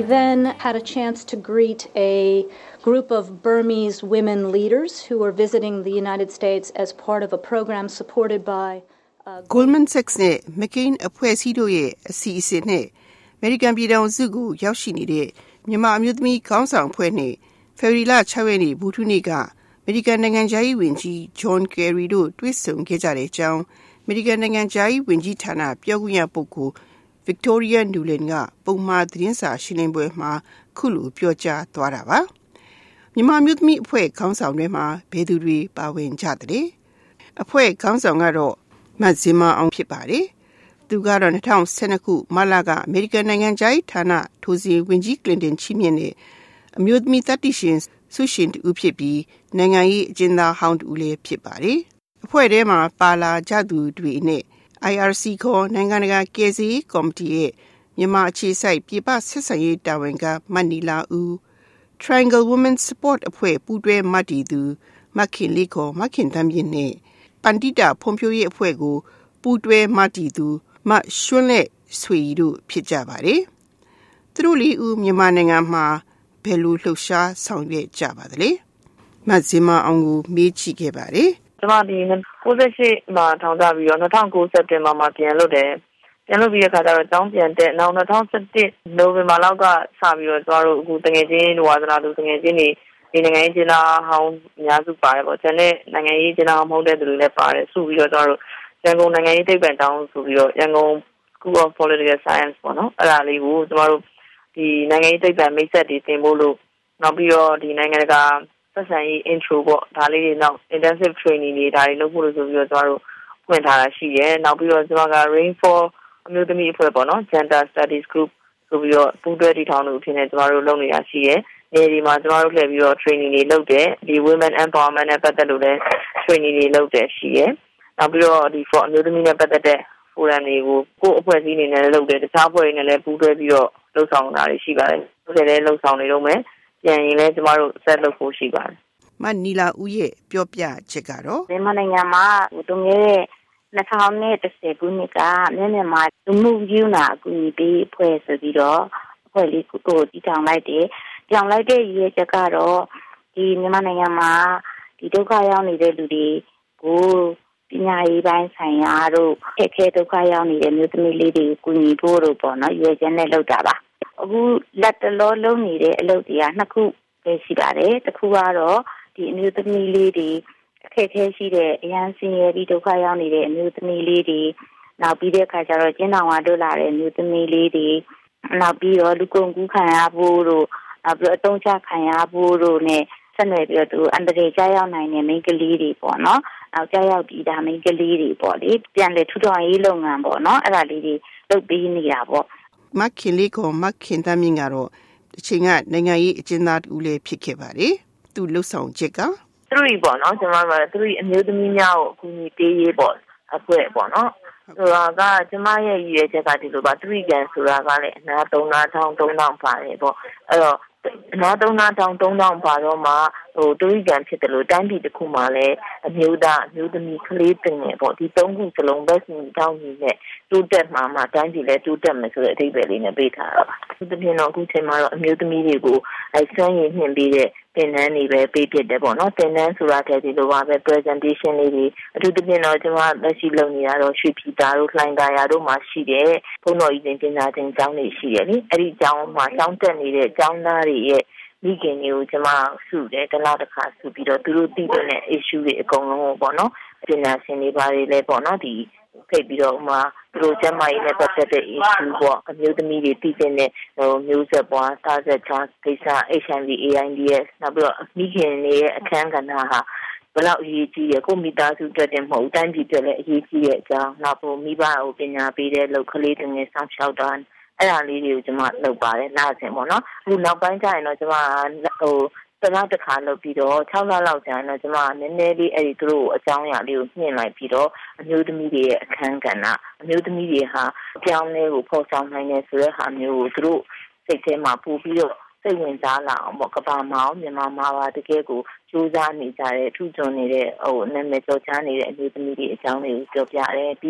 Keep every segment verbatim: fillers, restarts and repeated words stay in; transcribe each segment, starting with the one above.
then had a chance to greet a group of Burmese women leaders who were visiting the United States as part of a program supported by uh, Goldman Sachs နဲ့ McCain အဖွဲ့အစည်းတို့ရဲ့အစီအစဉ်နဲ့ American ပြည်ထောင်စုကိုရောက်ရှိနေတဲ့မြန်မာအမျိုးသမီးခေါင်းဆောင်အဖွဲ့နဲ့ February လ ၆ ရက်နေ့ဗုဒ္ဓဟူးနေ့က American နိုင်ငံခြားရေးဝန်ကြီး John Kerry တို့တွေ့ဆုံခဲ့ကြတဲ့အကြောင်း American နိုင်ငံခြားရေးဝန်ကြီးဌာနပြောခွင့်ရပုဂ္ဂိုလ် Victoria Nuland ကပုံမှန်သတင်းစာရှင်းလင်းပွဲမှာခုလိုပြောကြားသွားတာပါမြန်မာမျိုးသမီးအဖွဲ့ခေါင်းဆောင်တွေမှာဘယ်သူတွေပါဝင်ကြတယ်အဖွဲ့ခေါင်းဆောင်ကတော့မတ်ဇင်မာအောင်ဖြစ်ပါတယ်သူကတော့၂၀၁၂ခုမလကအမေရိကန်နိုင်ငံခြားရေးဌာနထိုးစဉ်ဝန်ကြီးကလင်တန်ချီးမြှင့်တဲ့အမျိုးသမီးသတ္တိရှင်ဆုရှင်တူဖြစ်ပြီးနိုင်ငံရေးအကျဉ်းသားဟောင်းတူလည်းဖြစ်ပါတယ်အဖွဲ့ထဲမှာပါလာကြသူတွေနဲ့ I R C ခေါ်နိုင်ငံတကာကယ်ဆယ်ရေးကော်မတီရဲ့မြန်မာအခြေစိုက်ပြည်ပဆက်ဆံရေးတာဝန်ကမတ်နီလာဦး Triangle Women Support အဖွဲ့ပူးတွဲမတ်တီသူမခင်လေးခေါ်မခင်တမ်းပြင်းနဲ့ပန္တိတာဖွံ့ဖြိုးရေးအဖွဲ့ကိုပူးတွဲမတ်တီသူမရွှွန်းလက်ဆွေတို့ဖြစ်ကြပါတယ်သူတို့လေးဦးမြန်မာနိုင်ငံမှာဘယ်လိုလှုပ်ရှားဆောင်ရွက်ကြပါသလဲမတ်ဇင်မာအောင်ကိုမေးကြည့်ခဲ့ပါတယ်ကျွန်မဒီ၉၈မှာထောင်ကြပြီးတော့၂၀၀၉စက်တင်ဘာမှာပြန်လုပ်တယ်ပြန်လုပ်ပြီးတဲ့အခါကျတော့ကျောင်းပြန်တက်နောက်၂၀၁၁နိုဝင်ဘာလောက်ကစပြီးတော့ကျွန်တော်တို့အခုတကယ်ချင်းဝါသနာသူတကယ်ချင်းဒီနိုင်ငံရေးကျင်းသားဟောင်းအများစုပါတယ်ပေါ့ကျန်တဲ့နိုင်ငံရေးကျင်းသားမဟုတ်တဲ့သူတွေလည်းပါတယ်စုပြီးတော့ကျွန်တော်တို့ရန်ကုန်နိုင်ငံရေးသိပ္ပံတောင်းဆိုပြီးတော့ရန်ကုန် School of Political Science ပေါ့နော်အဲ့ဒါလေးကိုကျွန်တော်တို့ဒီနိုင်ငံရေးသိပ္ပံမိတ်ဆက်တွေတင်ဖို့လို့နောက်ပြီးတော့ဒီနိုင်ငံတကာဆက်ဆံရေး intro ပေါ့ဒါလေးတွေနောက် intensive training တွေဒါတွေလုပ်ဖို့လို့ဆိုပြီးတော့ကျွန်တော်တို့ဖွင့်ထားတာရှိတယ်နောက်ပြီးတော့ကျွန်တော်က Rain for အမျိုးသမီးအဖွဲ့ပေါ့နော် Gender Studies Group ဆိုပြီးတော့ပူးတွဲတည်ထောင်လို့ဖြစ်နေကျွန်တော်တို့လုပ်နေတာရှိတယ်နေဒီမှာကျွန်တော်တို့လည်းပြီးတော့ training တွေလုပ်တယ်ဒီ women empowerment နဲ့ပတ်သက်လို့လည်း training တွေလုပ်တယ်ရှိတယ်နောက်ပြီးတော့ဒီ for အမျိုးသမီးနဲ့ပတ်သက်တဲ့ forum တွေကိုကိုယ့်အဖွဲ့အစည်းအနေနဲ့လုပ်တယ်တခြားအဖွဲ့တွေနဲ့လည်းပူးတွဲပြီးတော့လှုပ်ဆောင်တာတွေရှိပါတယ်သူတွေလည်းလှုပ်ဆောင်နေတော့မယ်ပြန်ရင်လည်းကျွန်တော်တို့ဆက်လုပ်ဖို့ရှိပါတယ်မနီလာဦးရဲ့ပြောပြချက်ကတော့မြန်မာနိုင်ငံမှာတုန်းက၂၀၁၀ခုနှစ်ကမြန်မာလူမှုယူနာအကူအညီပေးအဖွဲ့ဆိုပြီးတော့အဖွဲ့လေးကိုတည်ထောင်လိုက်တယ်။ကြောင်လိုက်တဲ့ရည်ရွယ်ချက်ကတော့ဒီမြန်မာနိုင်ငံမှာဒီဒုက္ခရောက်နေတဲ့လူတွေကိုပညာရေးပိုင်းဆိုင်ရာတို့အခက်အခဲဒုက္ခရောက်နေတဲ့မျိုးသမီးလေးတွေကိုကူညီဖို့တို့ပေါ့နော်ရည်ရွယ်ချက်နဲ့လုပ်တာပါ။အခုလက်တလောလုံးနေတဲ့အလုပ်တွေကနှစ်ခုပဲရှိပါတယ်။တစ်ခုကတော့ဒီအမျိုးသမီးလေးတွေအခက်အခဲရှိတဲ့အရန်စင်ရပြီးဒုက္ခရောက်နေတဲ့အမျိုးသမီးလေးတွေနောက်ပြီးတဲ့အခါကျတော့ကျင်းတော်ဝါတို့လာတဲ့အမျိုးသမီးလေးတွေနောက်ပြီးတော့လူကုန်ကူးခံရဖို့တို့နောက်ပြီးတော့အတုံးချခံရဖို့တို့နဲ့ဆက်နွယ်ပြီးတော့သူအန္တရာယ်ကြားရောက်နိုင်တဲ့မိန်းကလေးတွေပေါ့နော်နောက်ကြားရောက်ပြီးဒါမိန်းကလေးတွေပေါ့လေပြန်လေထူထောင်ရေးလုပ်ငန်းပေါ့နော်အဲ့ဒါလေးတွေလုပ်ပြီးနေတာပေါ့မခင်လေးကမခင်တမ်းမြင့်ကတော့အချိန်ကနိုင်ငံရေးအကျဉ်းသားတူလေးဖြစ်ခဲ့ပါတယ်သူလှုပ်ဆောင်ချက်ကသူတို့ပေါ့နော်ကျွန်တော်တို့သူတို့အမျိုးသမီးများကိုအကူအညီပေးရေးပေါ့အဖွဲ့ပေါ့နော်ဆိုတာကကျွန်မရဲ့ရည်ရွယ်ချက်ကဒီလိုပါသူရိကန်ဆိုတာကလည်းအနာသုံးနာထောင်သုံးထောင်ပါတယ်ပေါ့အဲ့တော့အနာသုံးနာထောင်သုံးထောင်ပါတော့မှဟိုသူရိကန်ဖြစ်တယ်လို့တိုင်းပြည်တစ်ခုမှလည်းအမျိုးသားအမျိုးသမီးကလေးတင်နေပေါ့ဒီသုံးခုစလုံးပဲစီတောင်းကြီးနဲ့တိုးတက်မှာမှတိုင်းပြည်လည်းတိုးတက်မယ်ဆိုတဲ့အဓိပ္ပာယ်လေးနဲ့ပေးထားတာပါသူတပြင်းတော့အခုချိန်မှာတော့အမျိုးသမီးတွေကိုအဲဆွမ်းရည်နှင်ပေးတဲ့သင်တန်းတွေပဲပေးဖြစ်တယ်ပေါ့နော်သင်တန်းဆိုတာတည်းဒီလိုပါပဲ presentation လေးတွေအထူးသဖြင့်တော့ကျွန်မလက်ရှိလုပ်နေတာတော့ရွှေပြည်သားတို့လှိုင်သာယာတို့မှာရှိတယ်ဘုန်းတော်ကြီးတင်ပညာသင်ကျောင်းတွေရှိတယ်လေအဲ့ဒီကျောင်းမှာကျောင်းတက်နေတဲ့ကျောင်းသားတွေရဲ့မိခင်တွေကိုကျွန်မစုတယ်တစ်လားတစ်ခါစုပြီးတော့သူတို့သိတဲ့ issue တွေအကုန်လုံးပေါ့နော်ပညာရှင်တွေပါတယ်လေပေါ့နော်ဒီဖိတ်ပြီးတော့မှသူတို့ကျမကြီးနဲ့ပတ်သက်တဲ့ issue ပေါ့အမျိုးသမီးတွေသိတဲ့ဟိုမျိုးဆက်ပွားသားဆက်ချာကိစ္စ H I V A I D S နောက်ပြီးတော့မိခင်တွေရဲ့အခန်းကဏ္ဍဟာဘယ်လောက်အရေးကြီးရကိုမိသားစုတက်တယ်မဟုတ်တိုင်းပြည်တက်လည်းအရေးကြီးရဲ့အကြောင်းနောက်ပိုမိဘကိုပညာပေးတဲ့လောက်ကလေးတွေနဲ့စောင့်ရှောက်တာအဲ့ဒါလေးတွေကိုကျွန်မလုပ်ပါတယ်နားဆင်ပေါ့နော်အခုနောက်ပိုင်းကျရင်တော့ကျွန်မဟိုတလားတစ်ခါလုပ်ပြီးတော့၆လလောက်ကြာရင်တော့ကျွန်မနည်းနည်းလေးအဲ့ဒီသူတို့အကြောင်းအရာလေးကိုညှင့်လိုက်ပြီးတော့အမျိုးသမီးတွေရဲ့အခန်းကဏ္ဍအမျိုးသမီးတွေဟာအပြောင်းလဲကိုဖော်ဆောင်နိုင်တယ်ဆိုတဲ့ဟာမျိုးကိုသူတို့စိတ်ထဲမှာပို့ပြီးတော့စိတ်ဝင်စားလာအောင်ပေါ့ကဘာမအောင်မြန်မာမှာပါတကယ်ကိုစူးစမ်းနေကြတဲ့ထူးချွန်နေတဲ့ဟိုနာမည်ကျော်ချားနေတဲ့အမျိုးသမီးတွေအကြောင်းတွေကိုပြောပြတယ်ပြီးတော့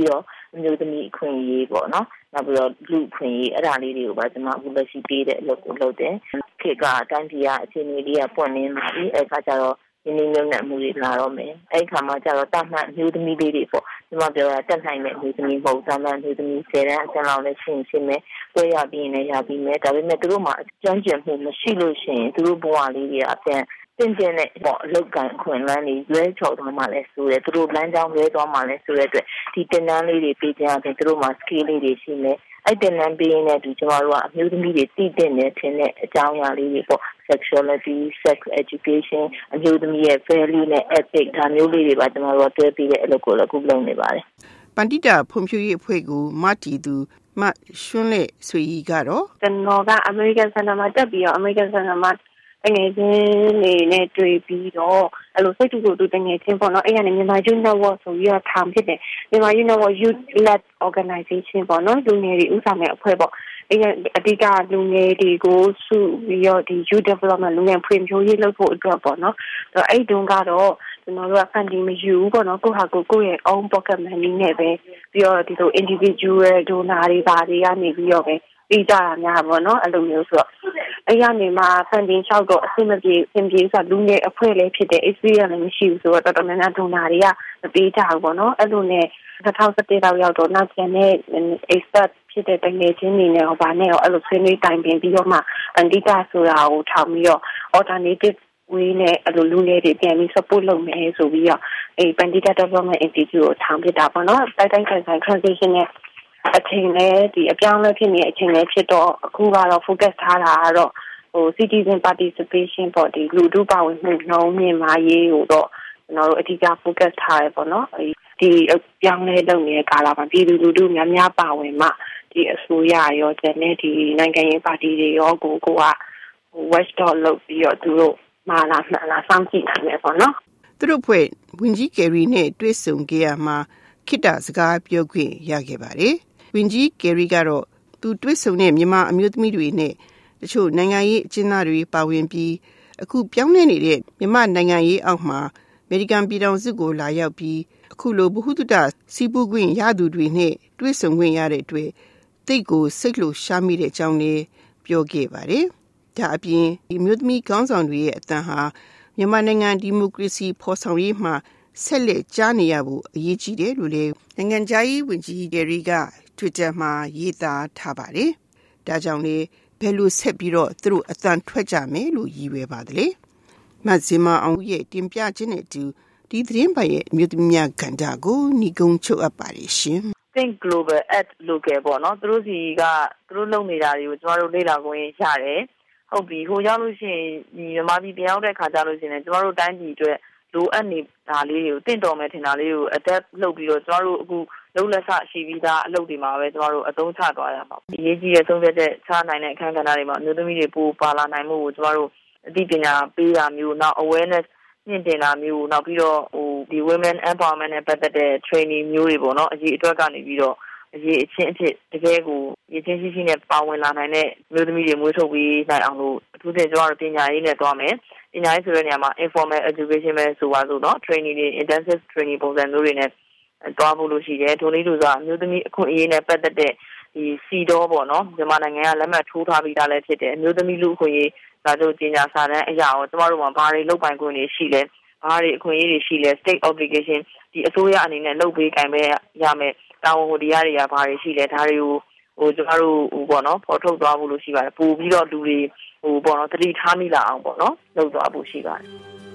မျိုးသမီးအခွင့်အရေးပေါ့နော်နောက်ပြီးတော့လူအခွင့်အရေးအဲ့ဒါလေးတွေကိုပါကျွန်မအခုလက်ရှိပေးတဲ့အလုပ်ကိုလုပ်တယ်ခေတ်ကအတိုင်းပြည်ကအချိန်လေးကပွင့်နေပါပြီအဲ့ခါကျတော့ဒီနေ့မျိုးနဲ့မှုတွေလာတော့မယ်အဲ့ခါမှာကျတော့တမှတ်မျိုးသမီးလေးတွေပေါ့ကျွန်မပြောတာတက်နိုင်တဲ့မျိုးသမီးမဟုတ်တမှတ်မျိုးသမီးဆယ်တန်းအကျဉ်းလောက်နဲ့ရှင်းရှင်းမယ်ပွဲရပြီးနေရပြီးမယ်ဒါပေမဲ့သူတို့မှာကျွမ်းကျင်မှုမရှိလို့ရှိရင်သူတို့ဘဝလေးတွေအပြန်တင်တင်နဲ့ပေါ့အလုပ်ကန်ခွင့်လန်းတွေလွဲချော်သွားမှလဲဆိုရဲသူတို့လမ်းကြောင်းလွဲသွားမှလဲဆိုရဲအတွက်ဒီတင်နန်းလေးတွေပေးကြတယ်သူတို့မှာ skill လေးတွေရှိမယ်အဲ့တင်နန်းပေးနေတူကျမတို့ကအမျိုးသမီးတွေတည်တဲ့နေထင်တဲ့အကြောင်းအရာလေးတွေပေါ့ sexuality sex education အမျိုးသမီးရဲ့ value နဲ့ ethic ဒါမျိုးလေးတွေပါကျမတို့ကတွဲပြီးတဲ့အလုပ်ကိုလည်းအခုလုပ်နေပါတယ်ပန္တိတာဖွံ့ဖြိုးရေးအဖွဲ့ကိုမတီသူမရွှန်းလက်ဆွေကြီးကတော့ကျွန်တော်က American Center မှာတက်ပြီးတော့ American Center မှာတငယ်ချင်းနေနဲ့တွေ့ပြီးတော့အဲ့လိုစိတ်တူကိုတူတငယ်ချင်းပေါ့နော်အဲ့ရနေမြန်မာ Youth Network ဆိုပြီးတော့ထောင်ဖြစ်တယ်မြန်မာ Youth Network Youth Led Organization ပေါ့နော်လူငယ်တွေဥဆောင်တဲ့အဖွဲ့ပေါ့အဲ့အဓိကလူငယ်တွေကိုစုပြီးတော့ဒီ Youth Development လူငယ်ဖွံ့ဖြိုးရေးလုပ်ဖို့အတွက်ပေါ့နော်အဲ့တုန်းကတော့ကျွန်တော်တို့က funding မယူဘူးပေါ့နော်ကိုယ့်ဟာကိုယ်ကိုယ့်ရဲ့ own pocket money နဲ့ပဲပြီးတော့ဒီလို individual donor တွေပါတွေကနေပြီးတော့ပဲပြီးကြတာများပေါ့နော်အဲ့လိုမျိုးဆိုတော့အဲ့ရနေမှာ funding လျှောက်တော့အဆင်မပြေအဆင်ပြေဆိုတော့လူငယ်အဖွဲ့လေးဖြစ်တဲ့ experience လည်းမရှိဘူးဆိုတော့တော်တော်များများ donor တွေကမပေးကြဘူးပေါ့နော်အဲ့လိုနဲ့two thousand seventeenလောက်ရောက်တော့နောက်ကျန်တဲ့ expert ဖြစ်တဲ့တငယ်ချင်းတွေနဲ့ဟောပါနဲ့အဲ့လိုဆွေးနွေးတိုင်ပင်ပြီးတော့မှပန္တိတာဆိုတာကိုထောင်ပြီးတော့ alternative way နဲ့အဲ့လိုလူငယ်တွေပြန်ပြီး support လုပ်မယ်ဆိုပြီးတော့အဲ့ပန္တိတာ development institute ကိုထောင်ပြတာပေါ့နော်တိုက်တိုင်းဆိုင်ဆိုင် transition နဲ့အချိန်နဲ့ဒီအပြောင်းလဲဖြစ်နေတဲ့အချိန်နဲ့ဖြစ်တော့အခုကတော့ focus ထားတာကတော့ဟို citizen participation ပေါ့ဒီလူထုပါဝင်မှုနှုန်းမြင့်မားရေးကိုတော့ကျွန်တော်တို့အဓိက focus ထားရပေါ့နော်ဒီပြောင်းလဲလုပ်နေတဲ့ကာလမှာပြည်သူလူထုများများပါဝင်မှဒီအစိုးရရောကျန်တဲ့ဒီနိုင်ငံရေးပါတီတွေရောကိုကိုက watchdog လုပ်ပြီးတော့သူတို့မာလာမှန်လာစောင့်ကြည့်နိုင်မယ်ပေါ့နော်သူတို့ဖွဲ့ဝင်ကြီးကယ်ရီနဲ့တွေ့ဆုံကြရမှာခိတ္တစကားပြောခွင့်ရခဲ့ပါတယ်ဝင်ကြီးကယ်ရီကတော့သူတွေ့ဆုံတဲ့မြန်မာအမျိုးသမီးတွေနဲ့တချို့နိုင်ငံရေးအကျဉ်းသားတွေပါဝင်ပြီးအခုပြောင်းလဲနေတဲ့မြန်မာနိုင်ငံရေးအောက်မှာအမေရိကန်ပြည်ထောင်စုကိုလာရောက်ပြီးအခုလိုဗဟုသုတစီးပူးခွင့်ရသူတွေနဲ့တွေ့ဆုံခွင့်ရတဲ့အတွက်တိတ်ကိုစိတ်လို့ရှားမိတဲ့အကြောင်းလေးပြောခဲ့ပါတယ်။ဒါအပြင်ဒီမျိုးသမီးခေါင်းဆောင်တွေရဲ့အတန်ဟာမြန်မာနိုင်ငံဒီမိုကရေစီဖော်ဆောင်ရေးမှာဆက်လက်ကြားနေရဖို့အရေးကြီးတယ်လို့လည်းနိုင်ငံခြားရေးဝန်ကြီးဂယ်ရီက Twitter မှာရေးသားထားပါတယ်။ဒါကြောင့်လေဘယ်လိုဆက်ပြီးတော့သူတို့အတန်ထွက်ကြမယ်လို့ရည်ရွယ်ပါတယ်လေ။မဇင်မာအောင်ရဲ့တင်ပြခြင်းနဲ့အတူဒီသတင်းပိုင်ရဲ့အမျိုးသမီးများကဏ္ဍကိုညီကုန်းချုပ်အပ်ပါတယ်ရှင်။ Think Global at Local ပေါ့နော်သူတို့စီကသူတို့လုပ်နေတာတွေကိုကျွန်တော်တို့လေ့လာခွင့်ရတယ်။ဟုတ်ပြီဟိုရောက်လို့ရှိရင်ဒီမြန်မာပြည်ပြန်ရောက်တဲ့ခါကျလို့ရှိရင်ကျွန်တော်တို့တိုင်းပြည်အတွက်လိုအပ်နေတာလေးတွေကိုတင့်တော်မဲ့ထင်တာလေးကို adapt လုပ်ပြီးတော့ကျွန်တော်တို့အခုလုံးလက်ဆရှိပြီးသားအလုပ်တွေမှာပဲကျွန်တော်တို့အသုံးချသွားရမှာ။အရေးကြီးတဲ့သုံးသက်တဲ့ချနိုင်တဲ့အခန်းကဏ္ဍတွေမှာအမျိုးသမီးတွေပိုပါလာနိုင်မှုကိုကျွန်တော်တို့အသိပညာပေးတာမျိုးနောက် awareness မြင့်တင်တာမျိုးနောက်ပြီးတော့ဟိုဒီ women empowerment နဲ့ပတ်သက်တဲ့ training မျိုးတွေပေါ့နော်အရေးအတွက်ကနေပြီးတော့အရေးအချင်းအဖြစ်တကယ်ကိုရည်ချင်းရှိရှိနဲ့ပါဝင်လာနိုင်တဲ့မျိုးသမီးတွေမွေးထုတ်ပြီးနိုင်အောင်လို့အထူးသဖြင့်ကျွန်တော်တို့ပညာရေးနဲ့တွားမယ်ပညာရေးဆိုတဲ့နေရာမှာ informal education ပဲဆိုပါစို့เนาะ training တွေ intensive training ပုံစံမျိုးတွေနဲ့တွားဖို့လို့ရှိတယ်ဒိုလေးတို့ကအမျိုးသမီးအခွင့်အရေးနဲ့ပတ်သက်တဲ့ဒီစီတော့ပေါ့နော်မြန်မာနိုင်ငံကလက်မှတ်ထိုးထားပြီးသားလည်းဖြစ်တယ်အမျိုးသမီးလူအခွင့်အရေးဒါတို့ပညာစာတမ်းအရာရောကျွန်တော်တို့မှာဘာတွေလုပ်ပိုင်ခွင့်တွေရှိလဲဘာတွေအခွင့်အရေးတွေရှိလဲ state obligation ဒီအစိုးရအနေနဲ့လုပ်ပေးကြမယ်ရမယ်တာဝန်ဟိုတရားတွေကဘာတွေရှိလဲဒါတွေကိုဟိုကျွန်တော်တို့ဟိုပေါ့နော်ပေါ်ထုတ်သွားဖို့လို့ရှိပါတယ်ပို့ပြီးတော့လူတွေဟိုပေါ့နော်တတိထားမိလာအောင်ပေါ့နော်လုပ်သွားဖို့ရှိပါတယ်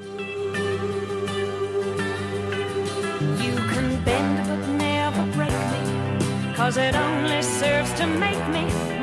You can bend but never break me cause it only serves to make me